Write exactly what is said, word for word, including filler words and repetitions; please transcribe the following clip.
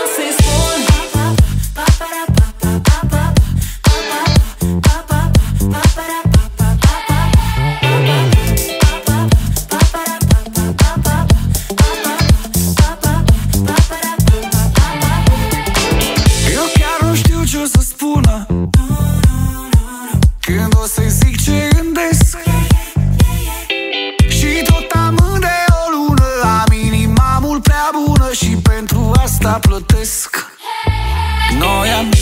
să-i spun. Eu chiar nu știu ce o să spună când o să-i zic ce gândesc. Și tot amân de o lună, am inima mult prea bună și pentru asta plătesc. Noi am